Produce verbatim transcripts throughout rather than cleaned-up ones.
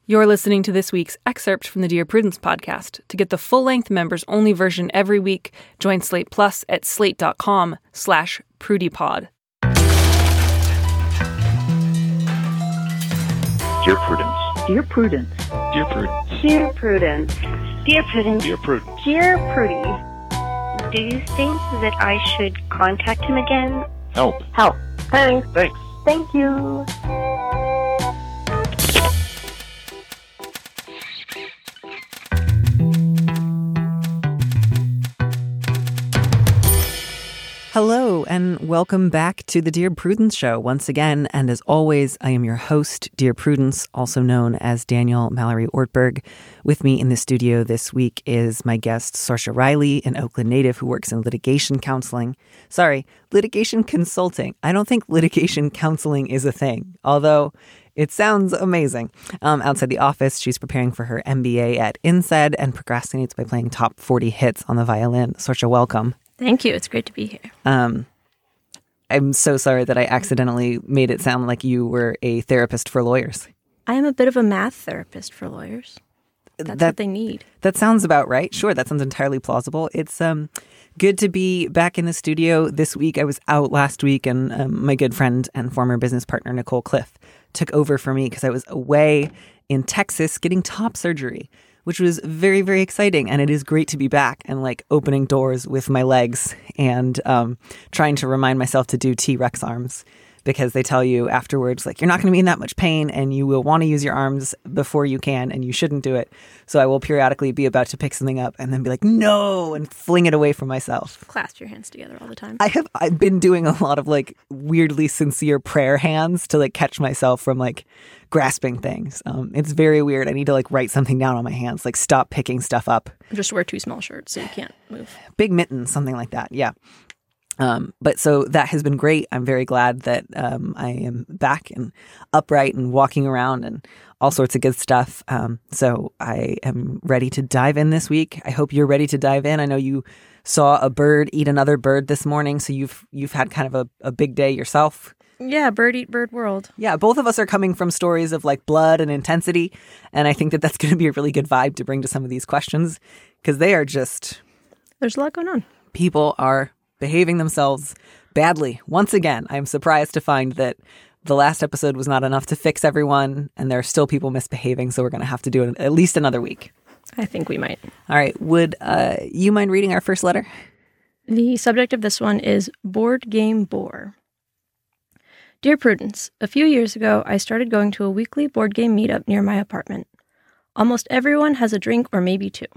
You're listening to this week's excerpt from the Dear Prudence podcast. To get the full-length members-only version every week, join Slate Plus at slate.com slash prudypod. Dear Prudence. Dear Prudence. Dear Prudence. Dear Prudence. Dear Prudence. Dear Prudence. Dear Prudy. Do you think that I should contact him again? Help. Help. Thanks. Thanks. Thank you. Hello, and welcome back to the Dear Prudence Show once again. And as always, I am your host, Dear Prudence, also known as Daniel Mallory Ortberg. With me in the studio this week is my guest, Saoirse Riley, an Oakland native who works in litigation counseling. Sorry, litigation consulting. I don't think litigation counseling is a thing, although it sounds amazing. Um, outside the office, she's preparing for her M B A at INSEAD and procrastinates by playing top forty hits on the violin. Saoirse, welcome. Thank you. It's great to be here. Um, I'm so sorry that I accidentally made it sound like you were a therapist for lawyers. I am a bit of a math therapist for lawyers. That's that, what they need. That sounds about right. Sure, that sounds entirely plausible. It's um, good to be back in the studio this week. I was out last week, and um, my good friend and former business partner, Nicole Cliff, took over for me because I was away in Texas getting top surgery, which was very, very exciting. And it is great to be back and like opening doors with my legs and um, trying to remind myself to do T-Rex arms, because they tell you afterwards, like, you're not going to be in that much pain and you will want to use your arms before you can, and you shouldn't do it. So I will periodically be about to pick something up and then be like, no, and fling it away from myself. Clasp your hands together all the time. I have, I've been doing a lot of like weirdly sincere prayer hands to like catch myself from like grasping things. Um, it's very weird. I need to like write something down on my hands, like stop picking stuff up. Just wear two small shirts so you can't move. Big mittens, something like that. Yeah. Um, but so that has been great. I'm very glad that um, I am back and upright and walking around and all sorts of good stuff. Um, so I am ready to dive in this week. I hope you're ready to dive in. I know you saw a bird eat another bird this morning, so you've you've had kind of a, a big day yourself. Yeah, bird eat bird world. Yeah, both of us are coming from stories of like blood and intensity, and I think that that's going to be a really good vibe to bring to some of these questions, because they are just... There's a lot going on. People are behaving themselves badly. Once again, I'm surprised to find that the last episode was not enough to fix everyone, and there are still people misbehaving, so we're going to have to do it at least another week. I think we might. All right. Would uh, you mind reading our first letter? The subject of this one is Board Game Bore. Dear Prudence, a few years ago, I started going to a weekly board game meetup near my apartment. Almost everyone has a drink or maybe two.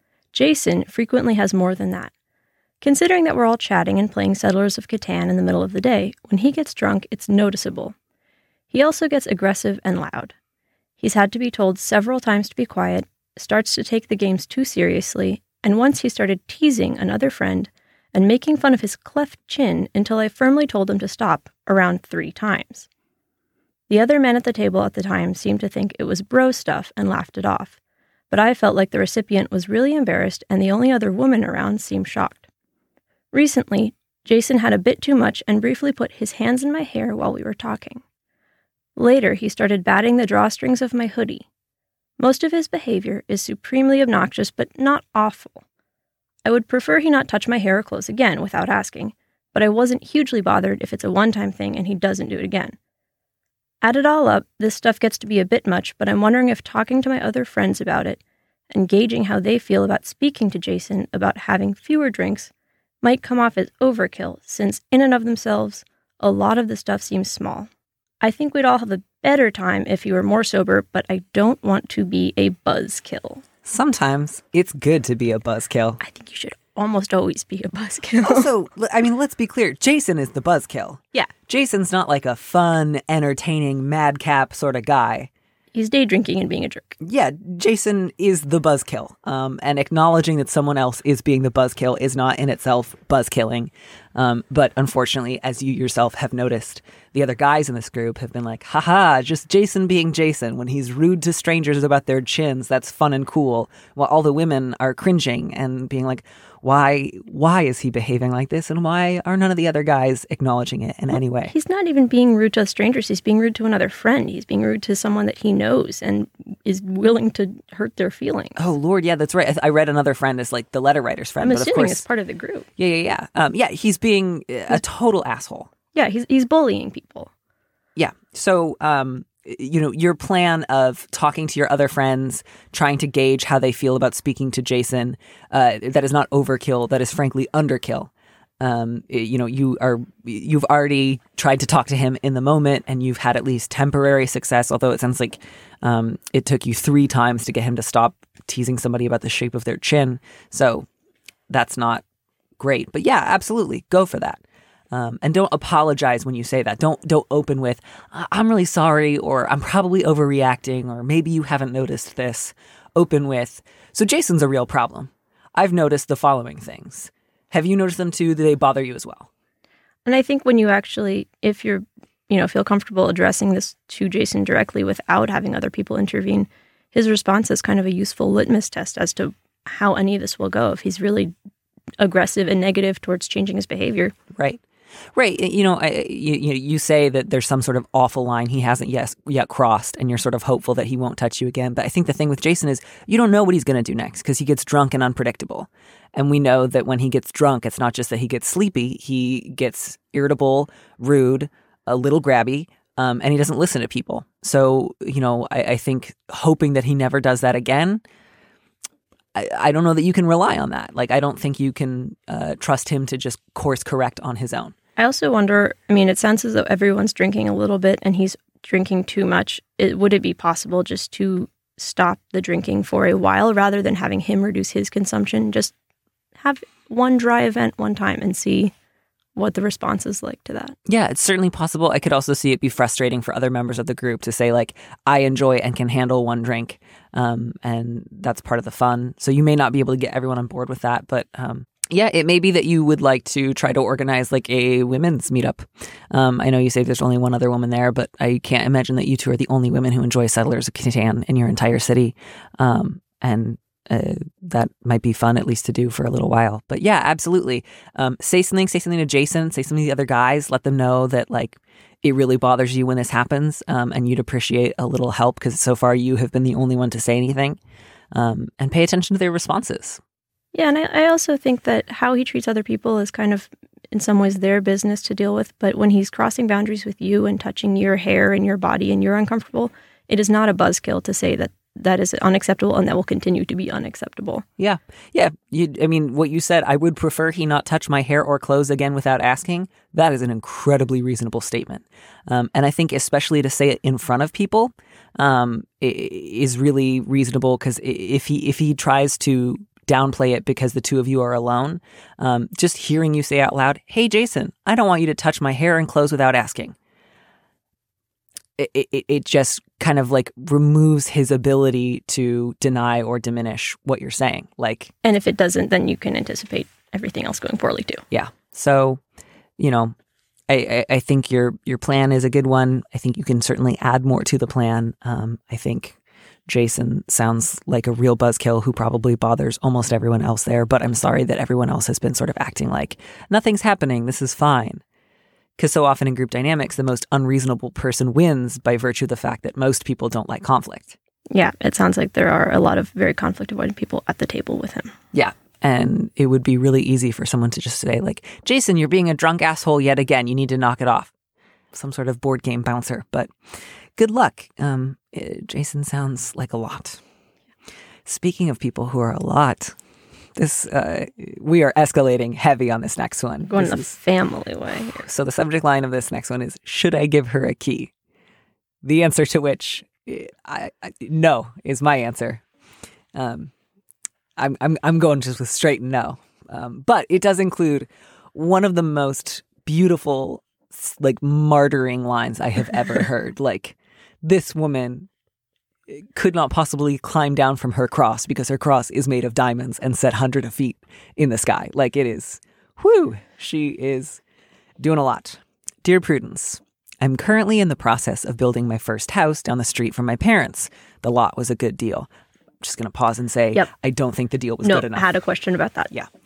Jason frequently has more than that. Considering that we're all chatting and playing Settlers of Catan in the middle of the day, when he gets drunk, it's noticeable. He also gets aggressive and loud. He's had to be told several times to be quiet, starts to take the games too seriously, and once he started teasing another friend and making fun of his cleft chin until I firmly told him to stop around three times. The other men at the table at the time seemed to think it was bro stuff and laughed it off, but I felt like the recipient was really embarrassed and the only other woman around seemed shocked. Recently, Jason had a bit too much and briefly put his hands in my hair while we were talking. Later, he started batting the drawstrings of my hoodie. Most of his behavior is supremely obnoxious, but not awful. I would prefer he not touch my hair or clothes again without asking, but I wasn't hugely bothered if it's a one-time thing and he doesn't do it again. Add it all up, this stuff gets to be a bit much, but I'm wondering if talking to my other friends about it and gauging how they feel about speaking to Jason about having fewer drinks might come off as overkill, since in and of themselves, a lot of the stuff seems small. I think we'd all have a better time if you were more sober, but I don't want to be a buzzkill. Sometimes it's good to be a buzzkill. I think you should almost always be a buzzkill. Also, I mean, let's be clear. Jason is the buzzkill. Yeah. Jason's not like a fun, entertaining, madcap sort of guy. He's day drinking and being a jerk. Yeah, Jason is the buzzkill. Um, and acknowledging that someone else is being the buzzkill is not in itself buzzkilling. Um, but unfortunately, as you yourself have noticed, the other guys in this group have been like, haha, just Jason being Jason. When he's rude to strangers about their chins, that's fun and cool. While all the women are cringing and being like, why why is he behaving like this? And why are none of the other guys acknowledging it in well, any way? He's not even being rude to strangers. He's being rude to another friend. He's being rude to someone that he knows. And is willing to hurt their feelings. Oh, Lord, yeah, that's right. I, I read another friend as like the letter writer's friend. I'm but assuming of course, it's part of the group. Yeah, yeah, yeah. Um, yeah, he's being a total asshole. Yeah, he's he's bullying people. Yeah. So, um, you know, your plan of talking to your other friends, trying to gauge how they feel about speaking to Jason, uh, that is not overkill. That is frankly underkill. Um, you know, you are you've already tried to talk to him in the moment, and you've had at least temporary success. Although it sounds like um, it took you three times to get him to stop teasing somebody about the shape of their chin. So that's not great. But yeah, absolutely, go for that. Um, and don't apologize when you say that. Don't don't open with, I'm really sorry, or I'm probably overreacting, or maybe you haven't noticed this. Open with, so Jason's a real problem. I've noticed the following things. Have you noticed them too? Do they bother you as well? And I think when you actually, if you're, you know, feel comfortable addressing this to Jason directly without having other people intervene, his response is kind of a useful litmus test as to how any of this will go if he's really aggressive and negative towards changing his behavior. Right. Right. You know, I, you, you say that there's some sort of awful line he hasn't yet, yet crossed, and you're sort of hopeful that he won't touch you again. But I think the thing with Jason is you don't know what he's going to do next because he gets drunk and unpredictable. And we know that when he gets drunk, it's not just that he gets sleepy. He gets irritable, rude, a little grabby, um, and he doesn't listen to people. So, you know, I, I think hoping that he never does that again, I, I don't know that you can rely on that. Like, I don't think you can uh, trust him to just course correct on his own. I also wonder, I mean, it sounds as though everyone's drinking a little bit and he's drinking too much. It, would it be possible just to stop the drinking for a while rather than having him reduce his consumption? Just have one dry event one time and see what the response is like to that. Yeah, it's certainly possible. I could also see it be frustrating for other members of the group to say, like, I enjoy and can handle one drink, um, and that's part of the fun. So you may not be able to get everyone on board with that, but um, yeah, it may be that you would like to try to organize like a women's meetup. Um, I know you say there's only one other woman there, but I can't imagine that you two are the only women who enjoy Settlers of Catan in your entire city. Um, and uh, that might be fun, at least to do for a little while. But yeah, absolutely. Um, say something, say something to Jason, say something to the other guys. Let them know that like it really bothers you when this happens, um, and you'd appreciate a little help because so far you have been the only one to say anything. Um, and pay attention to their responses. Yeah, and I, I also think that how he treats other people is kind of, in some ways, their business to deal with. But when he's crossing boundaries with you and touching your hair and your body and you're uncomfortable, it is not a buzzkill to say that that is unacceptable and that will continue to be unacceptable. Yeah. Yeah. You, I mean, what you said, I would prefer he not touch my hair or clothes again without asking. That is an incredibly reasonable statement. Um, and I think especially to say it in front of people um, is really reasonable because if he if he tries to downplay it because the two of you are alone, um, just hearing you say out loud, hey, Jason, I don't want you to touch my hair and clothes without asking. It, it, it just kind of like removes his ability to deny or diminish what you're saying. Like, and if it doesn't, then you can anticipate everything else going poorly too. Yeah. So, you know, I, I, I think your your plan is a good one. I think you can certainly add more to the plan. Um, I think Jason sounds like a real buzzkill who probably bothers almost everyone else there, but I'm sorry that everyone else has been sort of acting like nothing's happening. This is fine. Because so often in group dynamics, the most unreasonable person wins by virtue of the fact that most people don't like conflict. Yeah, it sounds like there are a lot of very conflict-avoidant people at the table with him. Yeah, and it would be really easy for someone to just say, like, Jason, you're being a drunk asshole yet again. You need to knock it off. Some sort of board game bouncer. But good luck. Um, Jason sounds like a lot. Speaking of people who are a lot... This uh, we are escalating heavy on this next one. Going this the is, family way here. So the subject line of this next one is, should I give her a key? The answer to which, I, I, no, is my answer. Um, I'm I'm I'm going just with straight no. Um, but it does include one of the most beautiful, like, martyring lines I have ever heard. Like, this woman could not possibly climb down from her cross because her cross is made of diamonds and set hundreds of feet in the sky. Like, it is, whew, she is doing a lot. Dear Prudence, I'm currently in the process of building my first house down the street from my parents. The lot was a good deal. I'm just going to pause and say, yep. I don't think the deal was no, good enough. I had a question about that. Yeah.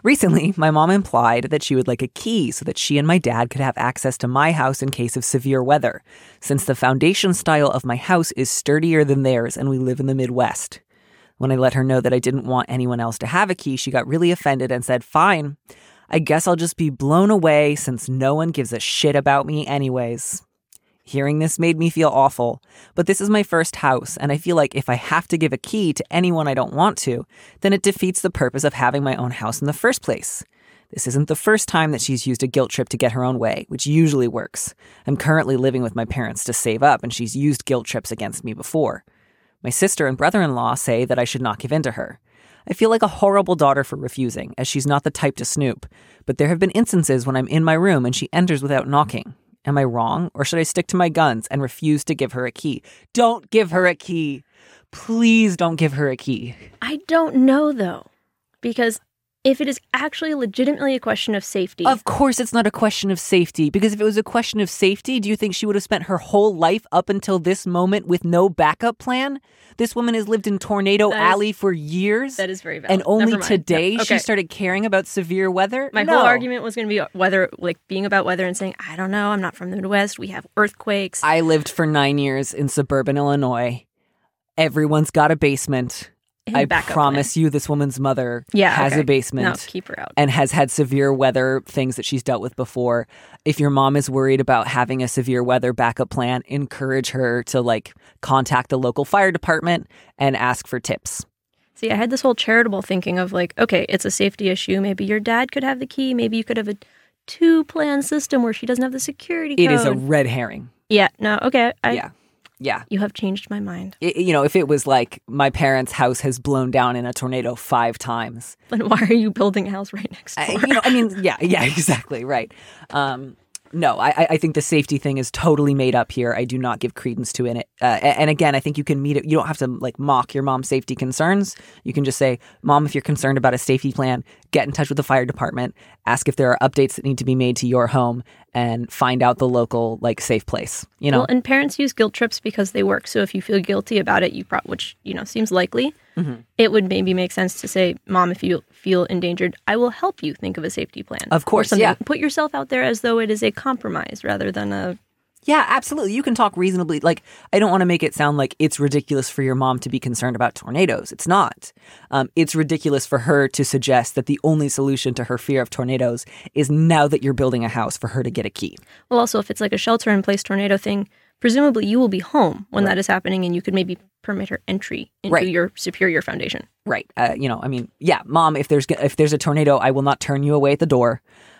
Recently, my mom implied that she would like a key so that she and my dad could have access to my house in case of severe weather, since the foundation style of my house is sturdier than theirs and we live in the Midwest. When I let her know that I didn't want anyone else to have a key, she got really offended and said, fine, I guess I'll just be blown away since no one gives a shit about me anyways. Hearing this made me feel awful, but this is my first house, and I feel like if I have to give a key to anyone I don't want to, then it defeats the purpose of having my own house in the first place. This isn't the first time that she's used a guilt trip to get her own way, which usually works. I'm currently living with my parents to save up, and she's used guilt trips against me before. My sister and brother-in-law say that I should not give in to her. I feel like a horrible daughter for refusing, as she's not the type to snoop, but there have been instances when I'm in my room and she enters without knocking. Am I wrong, or should I stick to my guns and refuse to give her a key? Don't give her a key. Please don't give her a key. I don't know, though, because if it is actually legitimately a question of safety... Of course it's not a question of safety, because if it was a question of safety, do you think she would have spent her whole life up until this moment with no backup plan? This woman has lived in Tornado That is- Alley for years. That is very valid. And only Never mind. today No, she okay. started caring about severe weather? My No. whole argument was going to be weather, like being about weather and saying, I don't know, I'm not from the Midwest. We have earthquakes. I lived for nine years in suburban Illinois. Everyone's got a basement. And I backup promise you this woman's mother Yeah, has okay. a basement. No, keep her out. And has had severe weather things that she's dealt with before. If your mom is worried about having a severe weather backup plan, encourage her to like contact the local fire department and ask for tips. See, I had this whole charitable thinking of like, okay, it's a safety issue. Maybe your dad could have the key. Maybe you could have a two-plan system where she doesn't have the security code. It is a red herring. Yeah, no, okay. I, Yeah. Yeah. You have changed my mind. It, you know, if it was like my parents' house has blown down in a tornado five times. But why are you building a house right next door? I, you know, I mean, yeah, yeah, exactly. Right. Um, no, I, I think the safety thing is totally made up here. I do not give credence to it. Uh, and again, I think you can meet it. You don't have to like mock your mom's safety concerns. You can just say, Mom, if you're concerned about a safety plan, get in touch with the fire department, ask if there are updates that need to be made to your home, and find out the local like safe place. You know, Well, and parents use guilt trips because they work. So if you feel guilty about it, you pro- which you know seems likely, mm-hmm. it would maybe make sense to say, "Mom, if you feel endangered, I will help you think of a safety plan." Of Or course, something. yeah. Put yourself out there as though it is a compromise rather than a. Yeah, absolutely. You can talk reasonably. Like, I don't want to make it sound like it's ridiculous for your mom to be concerned about tornadoes. It's not. Um, it's ridiculous for her to suggest that the only solution to her fear of tornadoes is now that you're building a house for her to get a key. Well, also, if it's like a shelter-in-place tornado thing, presumably you will be home when Right. that is happening, and you could maybe permit her entry into Right. your superior foundation. Right. Uh, you know, I mean, yeah, Mom, if there's if there's a tornado, I will not turn you away at the door.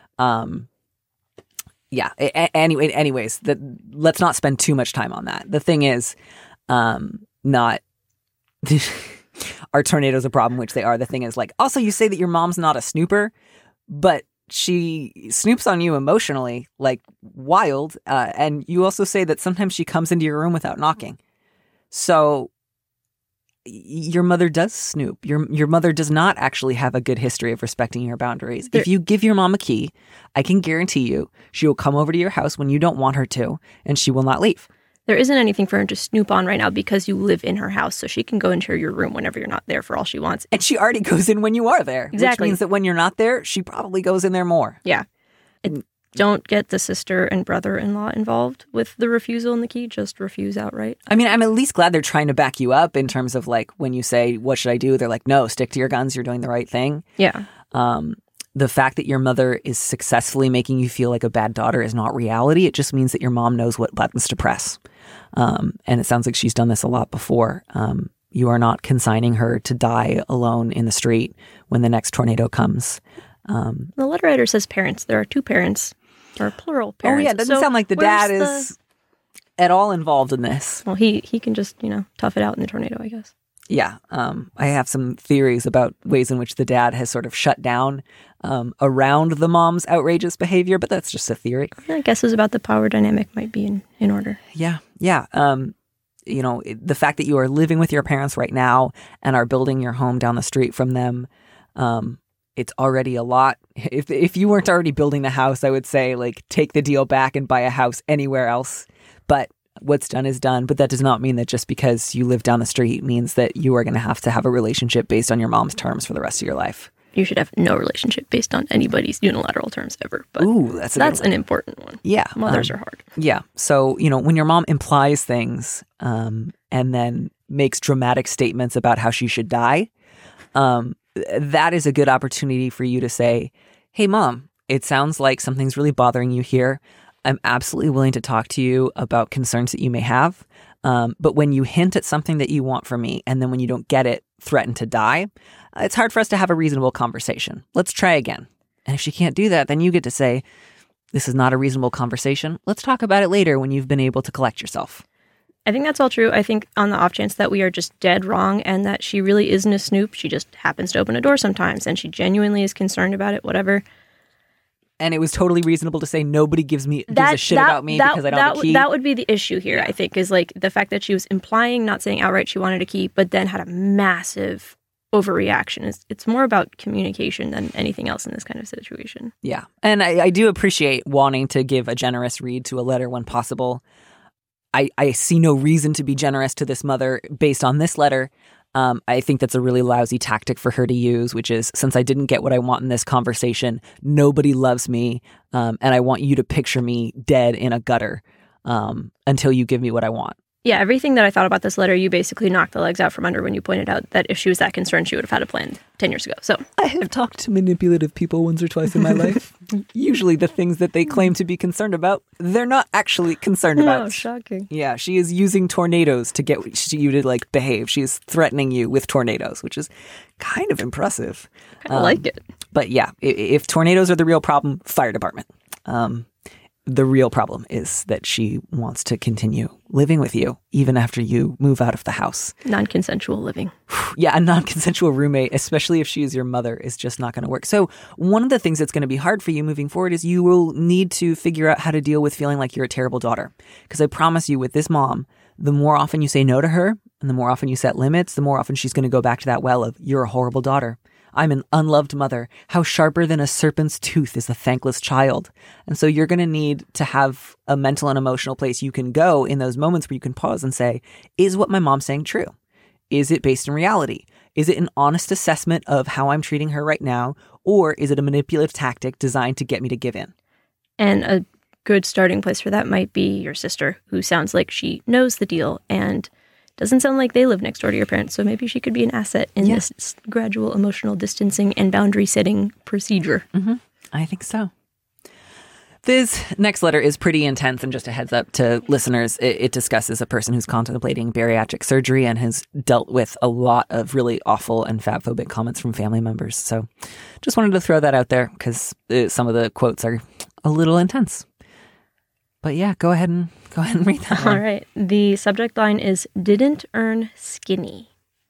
Um, yeah. A- a- anyway, anyways, the, let's not spend too much time on that. The thing is, um, not are tornadoes a problem, which they are. The thing is, like, also you say that your mom's not a snooper, but she snoops on you emotionally, like wild. Uh, and you also say that sometimes she comes into your room without knocking. So your mother does snoop. Your your mother does not actually have a good history of respecting your boundaries. There- if you give your mom a key, I can guarantee you she will come over to your house when you don't want her to, and she will not leave. There isn't anything for her to snoop on right now because you live in her house, so she can go into your room whenever you're not there for all she wants. And she already goes in when you are there. Exactly. Which means that when you're not there, she probably goes in there more. Yeah. It, don't get the sister and brother-in-law involved with the refusal and the key. Just refuse outright. I mean, I'm at least glad they're trying to back you up in terms of like when you say, what should I do? They're like, no, stick to your guns. You're doing the right thing. Yeah. Um, the fact that your mother is successfully making you feel like a bad daughter is not reality. It just means that your mom knows what buttons to press. Um, and it sounds like she's done this a lot before. Um, you are not consigning her to die alone in the street when the next tornado comes. Um, The letter writer says parents. There are two parents, or plural parents. oh, yeah. It doesn't So sound like the where's dad is at all involved in this. Well, he, he can just, you know, tough it out in the tornado, I guess. Yeah, um, I have some theories about ways in which the dad has sort of shut down um, around the mom's outrageous behavior, but that's just a theory. I guess it was about the power dynamic might be in, in order. Yeah, yeah. Um, you know, it- the fact that you are living with your parents right now and are building your home down the street from them, um, it's already a lot. If if you weren't already building the house, I would say, like, take the deal back and buy a house anywhere else. But what's done is done. But that does not mean that just because you live down the street means that you are going to have to have a relationship based on your mom's terms for the rest of your life. you should have no relationship based on anybody's unilateral terms ever. But Ooh, that's a that's good an one. important one. Yeah. Mothers um, are hard. Yeah. So, you know, when your mom implies things um, and then makes dramatic statements about how she should die, um, that is a good opportunity for you to say, hey, Mom, it sounds like something's really bothering you here. I'm absolutely willing to talk to you about concerns that you may have. Um, but when you hint at something that you want from me, and then when you don't get it, threaten to die, it's hard for us to have a reasonable conversation. Let's try again. And if she can't do that, then you get to say, this is not a reasonable conversation. Let's talk about it later when you've been able to collect yourself. I think that's all true. I think on the off chance that we are just dead wrong and that she really isn't a snoop, she just happens to open a door sometimes and she genuinely is concerned about it, whatever. And it was totally reasonable to say nobody gives me gives That, a shit that, about me that, because I don't that, have a key. That would be the issue here, I think, is like the fact that she was implying, not saying outright she wanted a key, but then had a massive overreaction. It's, it's more about communication than anything else in this kind of situation. Yeah. And I, I do appreciate wanting to give a generous read to a letter when possible. I, I see no reason to be generous to this mother based on this letter. Um, I think that's a really lousy tactic for her to use, which is, since I didn't get what I want in this conversation, nobody loves me, um, and I want you to picture me dead in a gutter um, until you give me what I want. Yeah, everything that I thought about this letter, you basically knocked the legs out from under when you pointed out that if she was that concerned, she would have had a plan ten years ago. So I have talked to manipulative people once or twice in my life. Usually the things that they claim to be concerned about, they're not actually concerned about. Oh, shocking. Yeah, she is using tornadoes to get you to like behave. She is threatening you with tornadoes, which is kind of impressive. I kind of like it. But yeah, if, if tornadoes are the real problem, fire department. Um, the real problem is that she wants to continue living with you even after you move out of the house. Non-consensual living. Yeah, a non-consensual roommate, especially if she is your mother, is just not going to work. So one of the things that's going to be hard for you moving forward is you will need to figure out how to deal with feeling like you're a terrible daughter. Because I promise you, with this mom, the more often you say no to her and the more often you set limits, the more often she's going to go back to that well of, you're a horrible daughter. I'm an unloved mother. How sharper than a serpent's tooth is a thankless child. And so you're going to need to have a mental and emotional place you can go in those moments where you can pause and say, is what my mom's saying true? Is it based in reality? Is it an honest assessment of how I'm treating her right now? Or is it a manipulative tactic designed to get me to give in? And a good starting place for that might be your sister, who sounds like she knows the deal and doesn't sound like they live next door to your parents. So maybe she could be an asset in Yeah. this gradual emotional distancing and boundary setting procedure. Mm-hmm. I think so. This next letter is pretty intense, and just a heads up to listeners, it, it discusses a person who's contemplating bariatric surgery and has dealt with a lot of really awful and fatphobic comments from family members. So just wanted to throw that out there because uh, some of the quotes are a little intense. But yeah, go ahead and go ahead and read that one. All right. The subject line is, didn't earn skinny.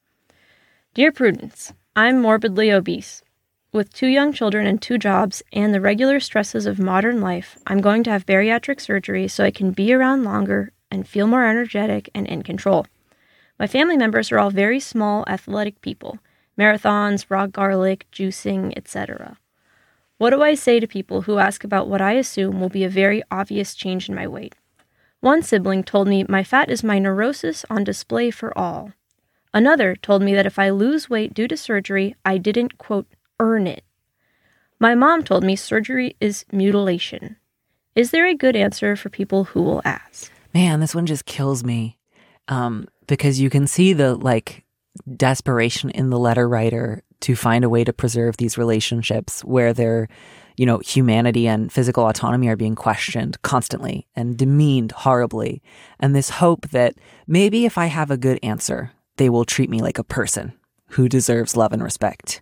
Dear Prudence, I'm morbidly obese. With two young children and two jobs and the regular stresses of modern life, I'm going to have bariatric surgery so I can be around longer and feel more energetic and in control. My family members are all very small, athletic people. Marathons, raw garlic, juicing, et cetera. What do I say to people who ask about what I assume will be a very obvious change in my weight? One sibling told me my fat is my neurosis on display for all. Another told me that if I lose weight due to surgery, I didn't, quote, earn it. My mom told me surgery is mutilation. Is there a good answer for people who will ask? Man, this one just kills me um, because you can see the like desperation in the letter writer to find a way to preserve these relationships where their, you know, humanity and physical autonomy are being questioned constantly and demeaned horribly. And this hope that maybe if I have a good answer, they will treat me like a person who deserves love and respect.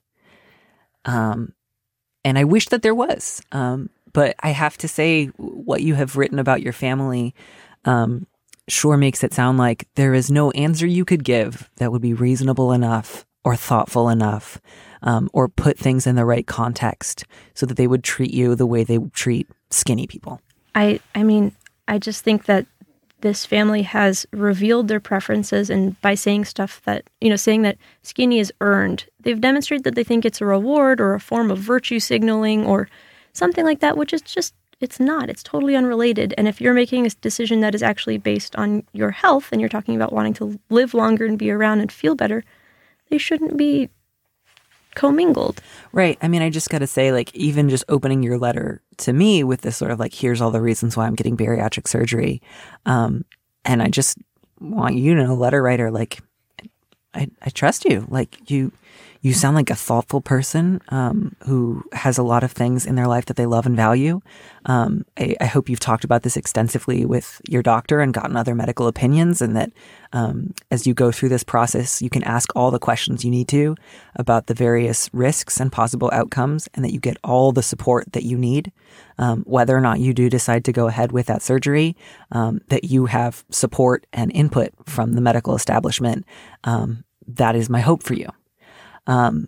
Um, and I wish that there was. Um, but I have to say, what you have written about your family um, sure makes it sound like there is no answer you could give that would be reasonable enough or thoughtful enough, um, or put things in the right context so that they would treat you the way they treat skinny people. I, I mean, I just think that this family has revealed their preferences, and by saying stuff that, you know, saying that skinny is earned, they've demonstrated that they think it's a reward or a form of virtue signaling or something like that, which is just, it's not. It's totally unrelated. And if you're making a decision that is actually based on your health and you're talking about wanting to live longer and be around and feel better, they shouldn't be commingled. Right. I mean, I just got to say, like, even just opening your letter to me with this sort of like, here's all the reasons why I'm getting bariatric surgery. Um, and I just want you to know, letter writer, like, I, I trust you. Like, you, you sound like a thoughtful person um, who has a lot of things in their life that they love and value. Um, I, I hope you've talked about this extensively with your doctor and gotten other medical opinions, and that um, as you go through this process, you can ask all the questions you need to about the various risks and possible outcomes, and that you get all the support that you need. Um, whether or not you do decide to go ahead with that surgery, um, that you have support and input from the medical establishment. Um, that is my hope for you. Um,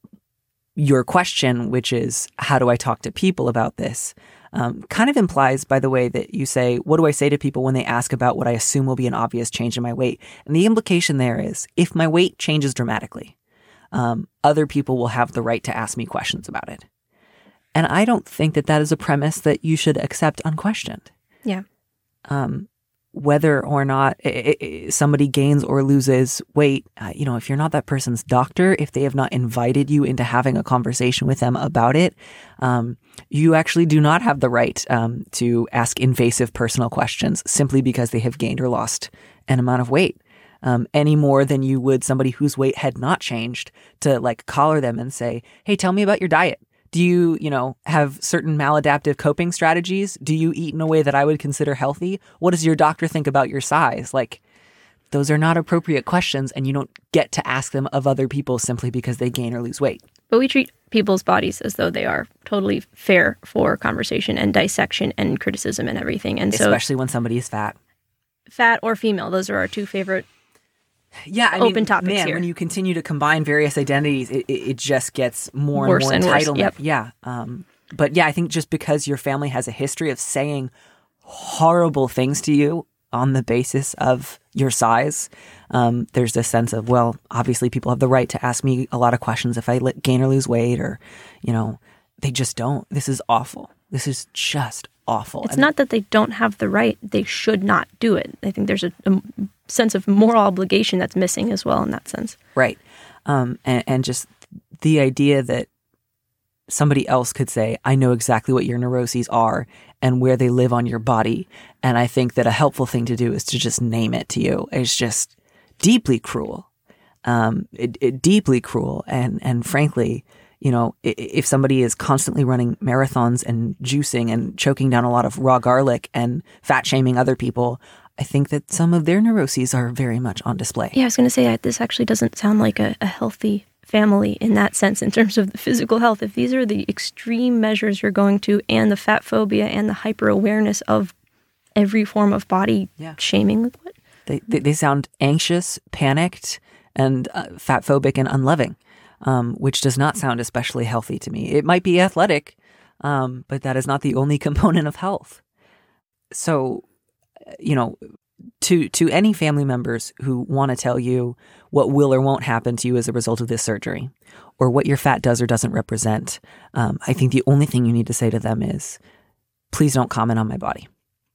your question, which is, how do I talk to people about this, um, kind of implies, by the way, that you say, what do I say to people when they ask about what I assume will be an obvious change in my weight? And the implication there is, if my weight changes dramatically, um, other people will have the right to ask me questions about it. And I don't think that that is a premise that you should accept unquestioned. Yeah. Um, whether or not it, it, somebody gains or loses weight, uh, you know, if you're not that person's doctor, if they have not invited you into having a conversation with them about it, um, you actually do not have the right um, to ask invasive personal questions simply because they have gained or lost an amount of weight. Um, any more than you would somebody whose weight had not changed to like collar them and say, hey, tell me about your diet. Do you, you know, have certain maladaptive coping strategies? Do you eat in a way that I would consider healthy? What does your doctor think about your size? Like, those are not appropriate questions, and you don't get to ask them of other people simply because they gain or lose weight. But we treat people's bodies as though they are totally fair for conversation and dissection and criticism and everything. And so, especially when somebody is fat. Fat or female, those are our two favorite Yeah, I open mean, topics man, here. when you continue to combine various identities, it, it, it just gets more Worse and and more worse, entitlement. yep. Yeah. Um, but yeah, I think just because your family has a history of saying horrible things to you on the basis of your size, um, there's this sense of, well, obviously people have the right to ask me a lot of questions if I li- gain or lose weight, or, you know, they just don't. This is awful. This is just awful. It's And not that they don't have the right. They should not do it. I think there's a, a sense of moral obligation that's missing as well in that sense. Right. Um, and, and just the idea that somebody else could say, I know exactly what your neuroses are and where they live on your body. And I think that a helpful thing to do is to just name it to you. It's just deeply cruel. Um, it, it deeply cruel. And, and frankly, you know, if somebody is constantly running marathons and juicing and choking down a lot of raw garlic and fat shaming other people, I think that some of their neuroses are very much on display. Yeah, I was going to say, this actually doesn't sound like a, a healthy family in that sense, in terms of the physical health. If these are the extreme measures you're going to, and the fat phobia and the hyper awareness of every form of body Yeah. shaming, what? They, they they sound anxious, panicked, and uh, fat phobic and unloving, um, which does not sound especially healthy to me. It might be athletic, um, but that is not the only component of health. So, you know, to to any family members who want to tell you what will or won't happen to you as a result of this surgery, or what your fat does or doesn't represent, um, I think the only thing you need to say to them is, please don't comment on my body.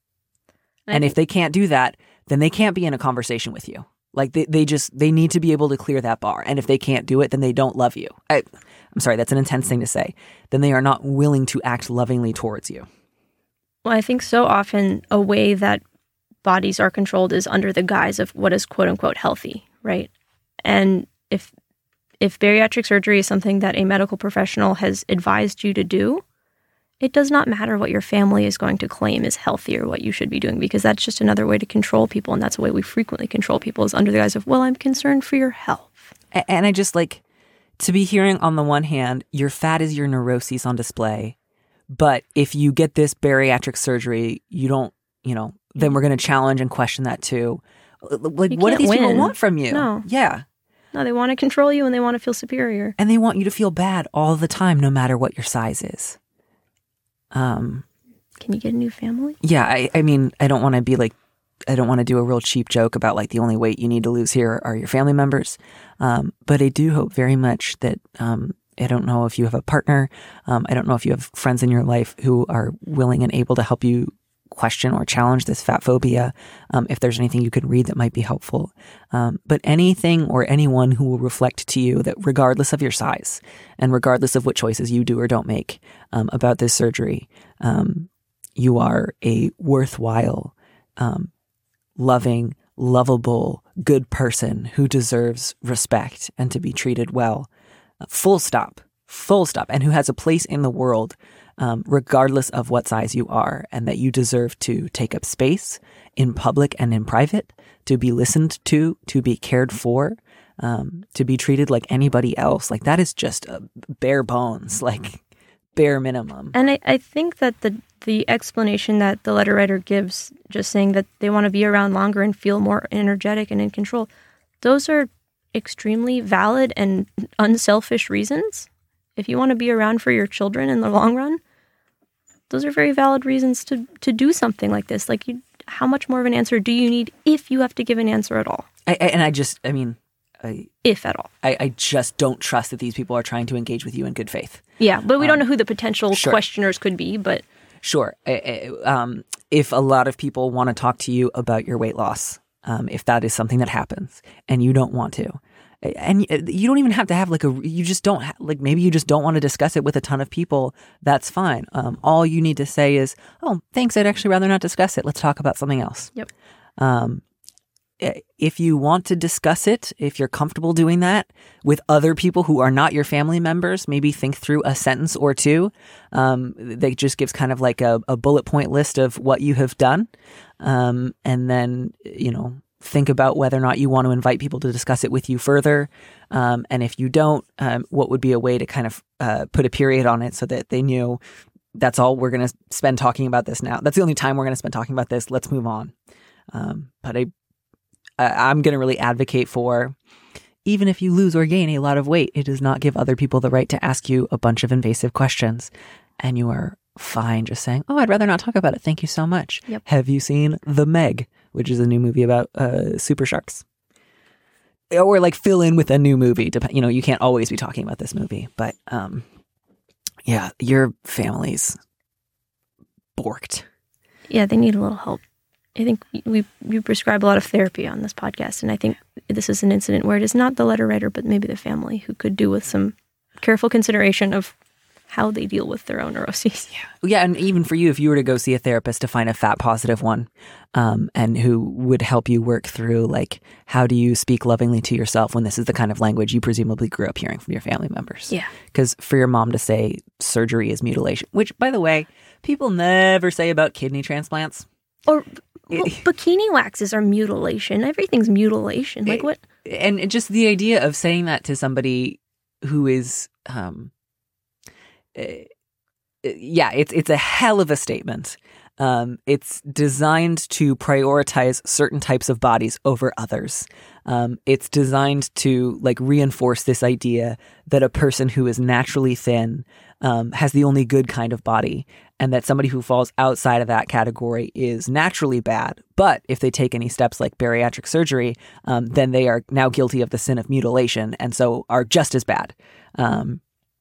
And if they can't do that, then they can't be in a conversation with you. Like they, they just, they need to be able to clear that bar. And if they can't do it, then they don't love you. I, I'm sorry, that's an intense thing to say. Then they are not willing to act lovingly towards you. Well, I think so often a way that bodies are controlled is under the guise of what is quote unquote healthy, right? And if if bariatric surgery is something that a medical professional has advised you to do, it does not matter what your family is going to claim is healthy or what you should be doing, because that's just another way to control people. And that's a way we frequently control people, is under the guise of, well, I'm concerned for your health. And I just like to be hearing, on the one hand, your fat is your neuroses on display. But if you get this bariatric surgery, you don't, you know, then we're going to challenge and question that too. Like, You what do can't these people win. want from you? No. Yeah. No, they want to control you and they want to feel superior. And they want you to feel bad all the time, no matter what your size is. Um, Can you get a new family? yeah, I, I mean, I don't want to be like, I don't want to do a real cheap joke about like the only weight you need to lose here are your family members. Um, but I do hope very much that, um, I don't know if you have a partner. Um, I don't know if you have friends in your life who are willing and able to help you question or challenge this fat phobia, um, if there's anything you could read that might be helpful. Um, but anything or anyone who will reflect to you that regardless of your size and regardless of what choices you do or don't make um, about this surgery, um, you are a worthwhile, um, loving, lovable, good person who deserves respect and to be treated well. Uh, full stop. Full stop. And who has a place in the world um, regardless of what size you are, and that you deserve to take up space in public and in private, to be listened to, to be cared for, um, to be treated like anybody else. Like that is just a bare bones, like bare minimum. And I, I think that the the explanation that the letter writer gives, just saying that they want to be around longer and feel more energetic and in control, those are extremely valid and unselfish reasons. If you want to be around for your children in the long run, those are very valid reasons to, to do something like this. Like, you, how much more of an answer do you need if you have to give an answer at all? I, I, and I just, I mean... I, if at all. I, I just don't trust that these people are trying to engage with you in good faith. Yeah, but we um, don't know who the potential sure. questioners could be, but... Sure. I, I, um, if a lot of people want to talk to you about your weight loss, um, if that is something that happens, and you don't want to, and you don't even have to have like a, you just don't, ha- like maybe you just don't want to discuss it with a ton of people, that's fine. Um, all you need to say is, oh, thanks, I'd actually rather not discuss it. Let's talk about something else. Yep. Um, if you want to discuss it, if you're comfortable doing that with other people who are not your family members, maybe think through a sentence or two. Um, that just gives kind of like a, a bullet point list of what you have done. Um, and then, you know, think about whether or not you want to invite people to discuss it with you further. Um, and if you don't, um, what would be a way to kind of uh, put a period on it so that they knew that's all we're going to spend talking about this now. That's the only time we're going to spend talking about this. Let's move on. Um, but I I'm going to really advocate for, even if you lose or gain a lot of weight, it does not give other people the right to ask you a bunch of invasive questions. And you are fine just saying, oh, I'd rather not talk about it. Thank you so much. Yep. Have you seen The Meg, which is a new movie about uh, super sharks? Or like fill in with a new movie. Dep- you know, you can't always be talking about this movie. But um, yeah, your family's borked. Yeah, they need a little help. I think we we prescribe a lot of therapy on this podcast, and I think this is an incident where it is not the letter writer, but maybe the family who could do with some careful consideration of how they deal with their own neuroses. Yeah, yeah, and even for you, if you were to go see a therapist to find a fat positive one, um, and who would help you work through, like, how do you speak lovingly to yourself when this is the kind of language you presumably grew up hearing from your family members? Yeah. Because for your mom to say surgery is mutilation, which, by the way, people never say about kidney transplants. Or... Well, bikini waxes are mutilation. Everything's mutilation. Like what? And just the idea of saying that to somebody who is, um, uh, yeah, it's it's a hell of a statement. Um, it's designed to prioritize certain types of bodies over others. Um, it's designed to like reinforce this idea that a person who is naturally thin um, has the only good kind of body, and that somebody who falls outside of that category is naturally bad. But if they take any steps like bariatric surgery, um, then they are now guilty of the sin of mutilation, and so are just as bad. Um,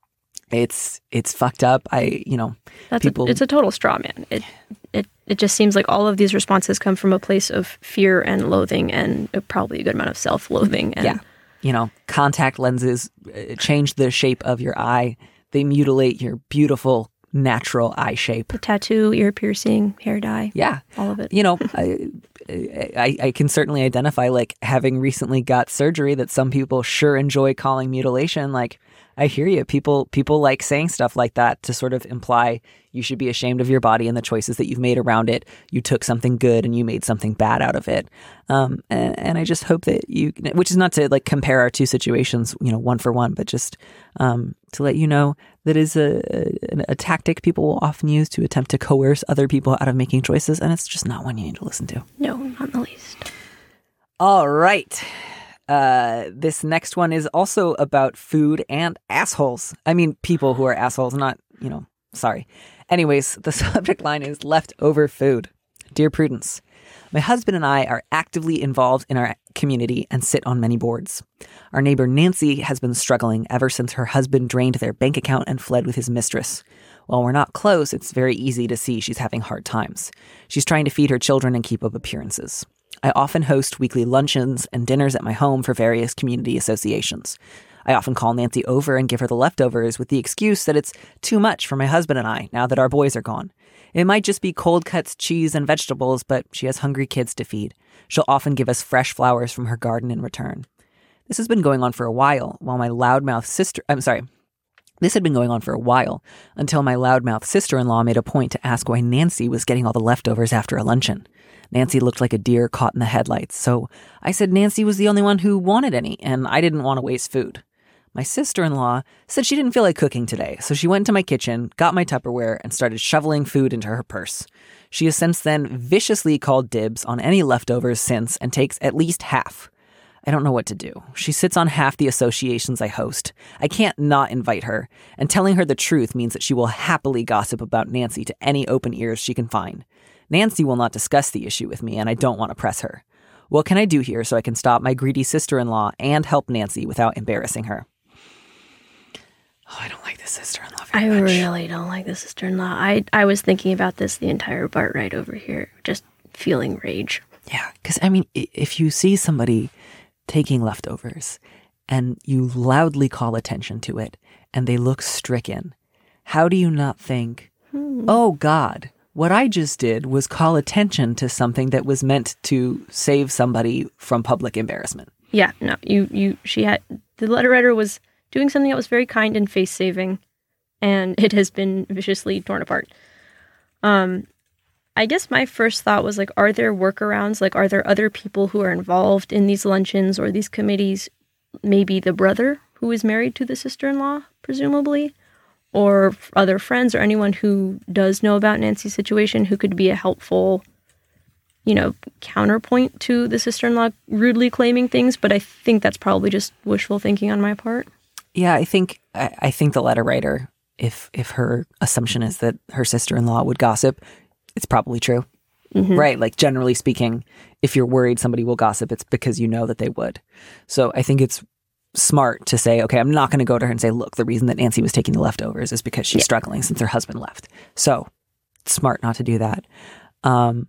it's it's fucked up. I you know That's people. A, it's a total straw man. It it it just seems like all of these responses come from a place of fear and loathing, and probably a good amount of self-loathing. And yeah, you know, contact lenses change the shape of your eye. They mutilate your beautiful natural eye shape. The tattoo, ear piercing, hair dye. Yeah, all of it. You know, I, I I can certainly identify, like, having recently got surgery that some people sure enjoy calling mutilation. Like, I hear you. People people like saying stuff like that to sort of imply you should be ashamed of your body and the choices that you've made around it. You took something good and you made something bad out of it. Um, and, and I just hope that you, which is not to like compare our two situations, you know, one for one, but just um, to let you know that is a, a, a tactic people will often use to attempt to coerce other people out of making choices. And it's just not one you need to listen to. No, not in the least. All right. Uh, this next one is also about food and assholes. I mean, people who are assholes, not, you know, sorry. Anyways, the subject line is leftover food. Dear Prudence, my husband and I are actively involved in our community and sit on many boards. Our neighbor Nancy has been struggling ever since her husband drained their bank account and fled with his mistress. While we're not close, it's very easy to see she's having hard times. She's trying to feed her children and keep up appearances. I often host weekly luncheons and dinners at my home for various community associations. I often call Nancy over and give her the leftovers with the excuse that it's too much for my husband and I now that our boys are gone. It might just be cold cuts, cheese, and vegetables, but she has hungry kids to feed. She'll often give us fresh flowers from her garden in return. This has been going on for a while, while my loudmouth sister... I'm sorry. This had been going on for a while, until my loudmouth sister-in-law made a point to ask why Nancy was getting all the leftovers after a luncheon. Nancy looked like a deer caught in the headlights, so I said Nancy was the only one who wanted any, and I didn't want to waste food. My sister-in-law said she didn't feel like cooking today, so she went into my kitchen, got my Tupperware, and started shoveling food into her purse. She has since then viciously called dibs on any leftovers since and takes at least half. I don't know what to do. She sits on half the associations I host. I can't not invite her, and telling her the truth means that she will happily gossip about Nancy to any open ears she can find. Nancy will not discuss the issue with me, and I don't want to press her. What can I do here so I can stop my greedy sister-in-law and help Nancy without embarrassing her? Oh, I don't like this sister-in-law very I much. really don't like the sister-in-law. I, I was thinking about this the entire part right over here, just feeling rage. Yeah, because, I mean, if you see somebody taking leftovers and you loudly call attention to it and they look stricken, how do you not think, hmm. oh, God, what I just did was call attention to something that was meant to save somebody from public embarrassment? Yeah, no, you, you, she had, the letter writer was doing something that was very kind and face-saving, and it has been viciously torn apart. Um, I guess my first thought was, like, are there workarounds? Like, are there other people who are involved in these luncheons or these committees? Maybe the brother who is married to the sister-in-law, presumably, or other friends or anyone who does know about Nancy's situation who could be a helpful, you know, counterpoint to the sister-in-law rudely claiming things. But I think that's probably just wishful thinking on my part. Yeah, I think I, I think the letter writer, if if her assumption is that her sister-in-law would gossip, it's probably true, mm-hmm. right? Like, generally speaking, if you're worried somebody will gossip, it's because you know that they would. So I think it's smart to say, okay, I'm not going to go to her and say, look, the reason that Nancy was taking the leftovers is because she's yeah. struggling since her husband left. So it's smart not to do that. Um,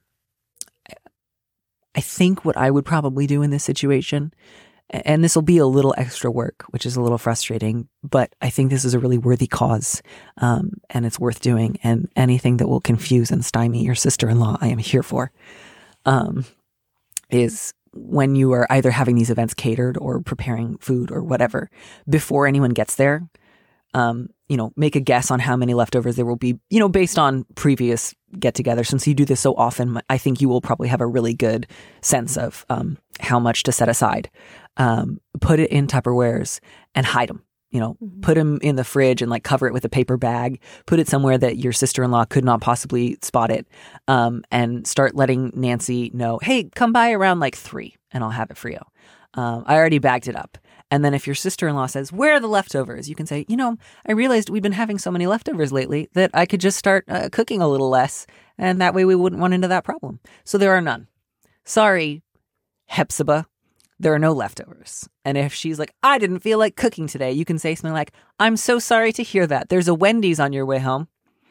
I think what I would probably do in this situation, and this will be a little extra work, which is a little frustrating, but I think this is a really worthy cause, um, and it's worth doing. And anything that will confuse and stymie your sister-in-law, I am here for, um, is when you are either having these events catered or preparing food or whatever, before anyone gets there, um, you know, make a guess on how many leftovers there will be, you know, based on previous get-together. Since you do this so often, I think you will probably have a really good sense of um, how much to set aside. Um, put it in Tupperwares and hide them. You know, mm-hmm. put them in the fridge and like cover it with a paper bag. Put it somewhere that your sister-in-law could not possibly spot it. Um, and start letting Nancy know, hey, come by around like three and I'll have it for you. Um, I already bagged it up. And then if your sister-in-law says, where are the leftovers? You can say, you know, I realized we've been having so many leftovers lately that I could just start uh, cooking a little less. And that way we wouldn't run into that problem. So there are none. Sorry, Hepzibah. There are no leftovers. And if she's like, I didn't feel like cooking today, you can say something like, I'm so sorry to hear that. There's a Wendy's on your way home.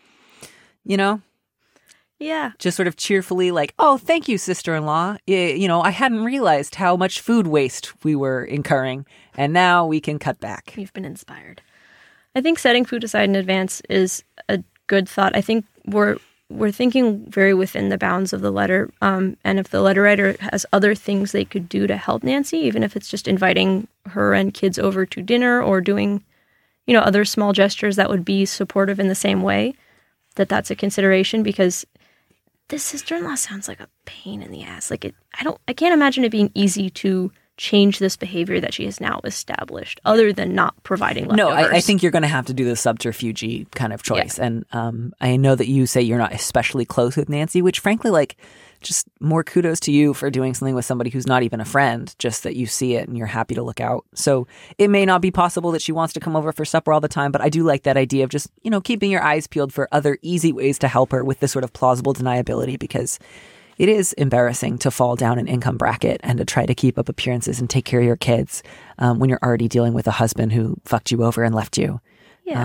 You know? Yeah. Just sort of cheerfully like, oh, thank you, sister-in-law. You know, I hadn't realized how much food waste we were incurring, and now we can cut back. You've been inspired. I think setting food aside in advance is a good thought. I think we're we're thinking very within the bounds of the letter. Um, and if the letter writer has other things they could do to help Nancy, even if it's just inviting her and kids over to dinner or doing, you know, other small gestures that would be supportive in the same way, that that's a consideration, because this sister-in-law sounds like a pain in the ass. Like, it, I don't, I can't imagine it being easy to change this behavior that she has now established, other than not providing leftovers. No, I, I think you're going to have to do the subterfuge kind of choice. Yeah. And um, I know that you say you're not especially close with Nancy, which frankly, like, just more kudos to you for doing something with somebody who's not even a friend, just that you see it and you're happy to look out. So it may not be possible that she wants to come over for supper all the time, but I do like that idea of just, you know, keeping your eyes peeled for other easy ways to help her with this sort of plausible deniability, because it is embarrassing to fall down an income bracket and to try to keep up appearances and take care of your kids um, when you're already dealing with a husband who fucked you over and left you. Yeah. Um,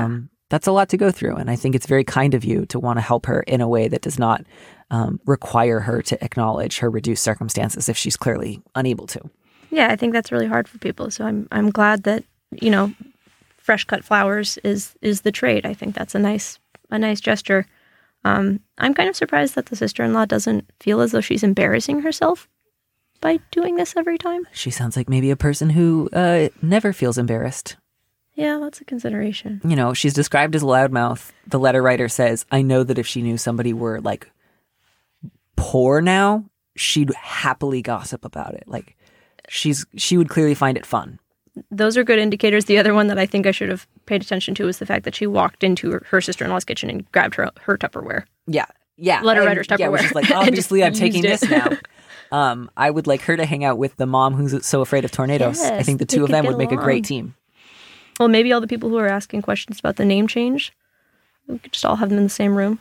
that's a lot to go through. And I think it's very kind of you to want to help her in a way that does not um, require her to acknowledge her reduced circumstances if she's clearly unable to. Yeah, I think that's really hard for people. So I'm I'm glad that, you know, fresh cut flowers is is the trade. I think that's a nice a nice gesture. Um, I'm kind of surprised that the sister-in-law doesn't feel as though she's embarrassing herself by doing this every time. She sounds like maybe a person who uh, never feels embarrassed. Yeah, that's a consideration. You know, she's described as a loudmouth. The letter writer says, I know that if she knew somebody were like poor now, she'd happily gossip about it. Like she's she would clearly find it fun. Those are good indicators. The other one that I think I should have paid attention to is the fact that she walked into her, her sister-in-law's kitchen and grabbed her her Tupperware. Yeah, yeah. Letter writer's Tupperware. Yeah, which is like, obviously I'm taking it. this now. Um, I would like her to hang out with the mom who's so afraid of tornadoes. Yes, I think the they two of could them get would make along. a great team. Well, maybe all the people who are asking questions about the name change, we could just all have them in the same room.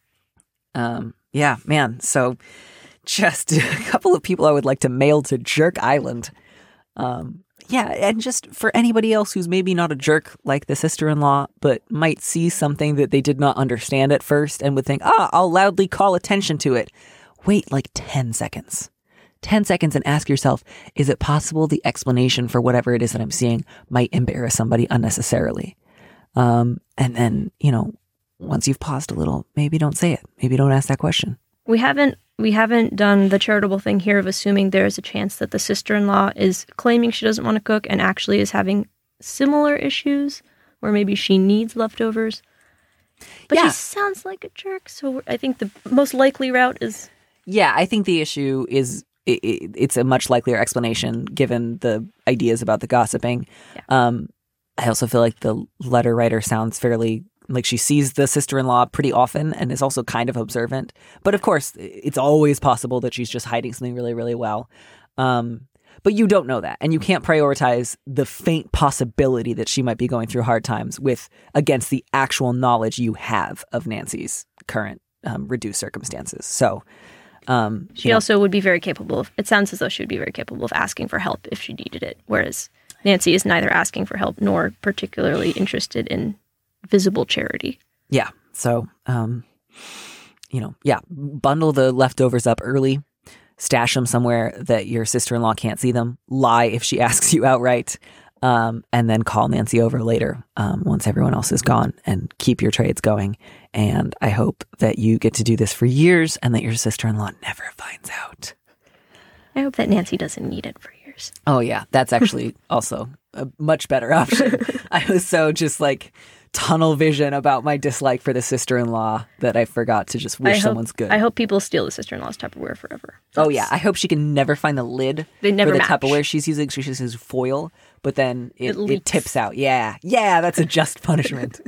Um, yeah, man. So just a couple of people I would like to mail to Jerk Island. Um, yeah, and just for anybody else who's maybe not a jerk like the sister-in-law, but might see something that they did not understand at first and would think, ah, I'll loudly call attention to it. Wait like ten seconds. ten seconds and ask yourself, is it possible the explanation for whatever it is that I'm seeing might embarrass somebody unnecessarily? Um, and then, you know, once you've paused a little, maybe don't say it. Maybe don't ask that question. We haven't we haven't done the charitable thing here of assuming there is a chance that the sister-in-law is claiming she doesn't want to cook and actually is having similar issues where maybe she needs leftovers. But Yeah. she sounds like a jerk, so I think the most likely route is... Yeah, I think the issue is it, it, it's a much likelier explanation given the ideas about the gossiping. Yeah. Um, I also feel like the letter writer sounds fairly like she sees the sister-in-law pretty often and is also kind of observant. But of course, it's always possible that she's just hiding something really, really well. Um, but you don't know that. And you can't prioritize the faint possibility that she might be going through hard times with against the actual knowledge you have of Nancy's current um, reduced circumstances. So um, She you know, also would be very capable of... It sounds as though she would be very capable of asking for help if she needed it, whereas Nancy is neither asking for help nor particularly interested in visible charity. Yeah. So, um, you know, yeah, bundle the leftovers up early, stash them somewhere that your sister-in-law can't see them, lie if she asks you outright, um, and then call Nancy over later um, once everyone else is gone and keep your trades going. And I hope that you get to do this for years and that your sister-in-law never finds out. I hope that Nancy doesn't need it for years. Oh, yeah. That's actually also a much better option. I was so just like tunnel vision about my dislike for the sister-in-law that I forgot to just wish I hope, someone's good. I hope people steal the sister-in-law's Tupperware forever. Oh, yeah. I hope she can never find the lid They never for the match. Tupperware she's using. She uses foil, but then it, It it, leaks. tips out. Yeah. Yeah, that's a just punishment.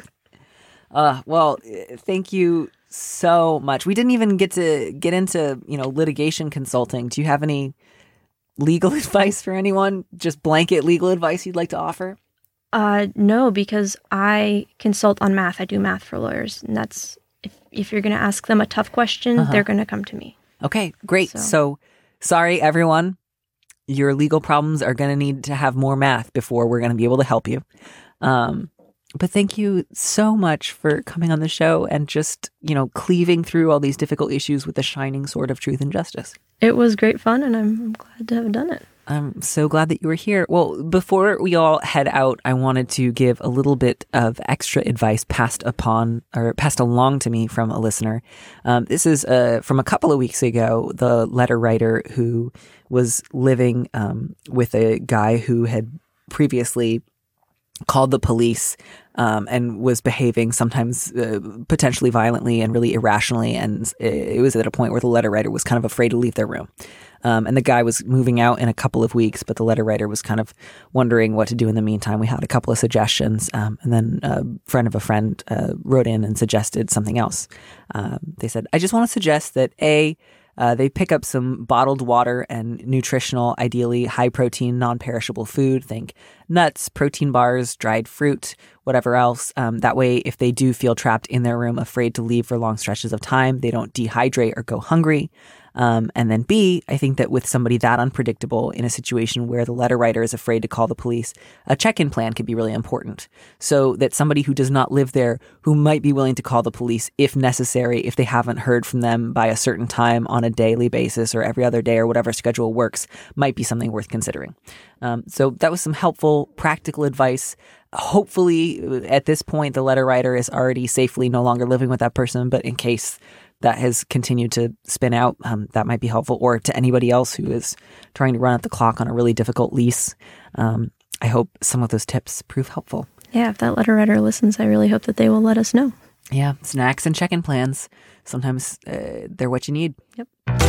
uh, well, uh, thank you so much. We didn't even get to get into, you know, litigation consulting. Do you have any legal advice for anyone? Just blanket legal advice you'd like to offer? Uh, no, because I consult on math. I do math for lawyers, and that's if if you're going to ask them a tough question, Uh-huh. they're going to come to me. Okay, great. So, So- sorry, everyone. Your legal problems are going to need to have more math before we're going to be able to help you. Um, but thank you so much for coming on the show and just, you know, cleaving through all these difficult issues with the shining sword of truth and justice. It was great fun, and I'm, I'm glad to have done it. I'm so glad that you were here. Well, before we all head out, I wanted to give a little bit of extra advice passed upon or passed along to me from a listener. Um, this is uh, from a couple of weeks ago, the letter writer who was living um, with a guy who had previously called the police um, and was behaving sometimes uh, potentially violently and really irrationally. And it was at a point where the letter writer was kind of afraid to leave their room. Um, and the guy was moving out in a couple of weeks, but the letter writer was kind of wondering what to do in the meantime. We had a couple of suggestions. Um, and then a friend of a friend uh, wrote in and suggested something else. Um, they said, I just want to suggest that A, Uh, they pick up some bottled water and nutritional, ideally high-protein, non-perishable food. Think nuts, protein bars, dried fruit, whatever else. Um, that way, if they do feel trapped in their room, afraid to leave for long stretches of time, they don't dehydrate or go hungry. Um, and then B, I think that with somebody that unpredictable in a situation where the letter writer is afraid to call the police, a check-in plan could be really important. So that somebody who does not live there, who might be willing to call the police if necessary, if they haven't heard from them by a certain time on a daily basis or every other day or whatever schedule works, might be something worth considering. Um, so that was some helpful, practical advice. Hopefully, at this point, the letter writer is already safely no longer living with that person, but in case that has continued to spin out, um, that might be helpful. Or to anybody else who is trying to run out the clock on a really difficult lease, um, I hope some of those tips prove helpful. Yeah, if that letter writer listens, I really hope that they will let us know. Yeah, snacks and check-in plans. Sometimes uh, they're what you need. Yep.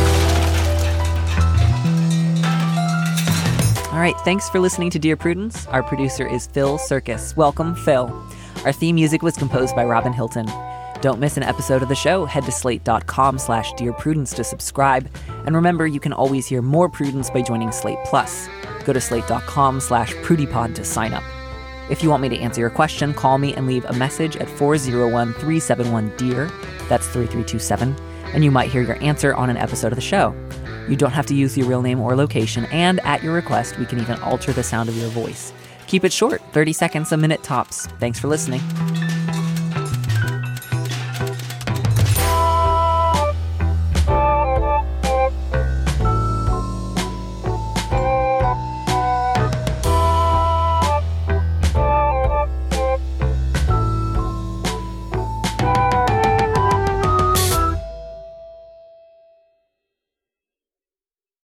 All right, thanks for listening to Dear Prudence. Our producer is Phil Circus. Welcome, Phil. Our theme music was composed by Robin Hilton. Don't miss an episode of the show. Head to slate.com slash Dear Prudence to subscribe. And remember, you can always hear more Prudence by joining Slate Plus. Go to slate.com slash PrudyPod to sign up. If you want me to answer your question, call me and leave a message at four oh one, three seven one, D E A R. That's three three two seven. And you might hear your answer on an episode of the show. You don't have to use your real name or location, and at your request, we can even alter the sound of your voice. Keep it short, thirty seconds a minute tops. Thanks for listening.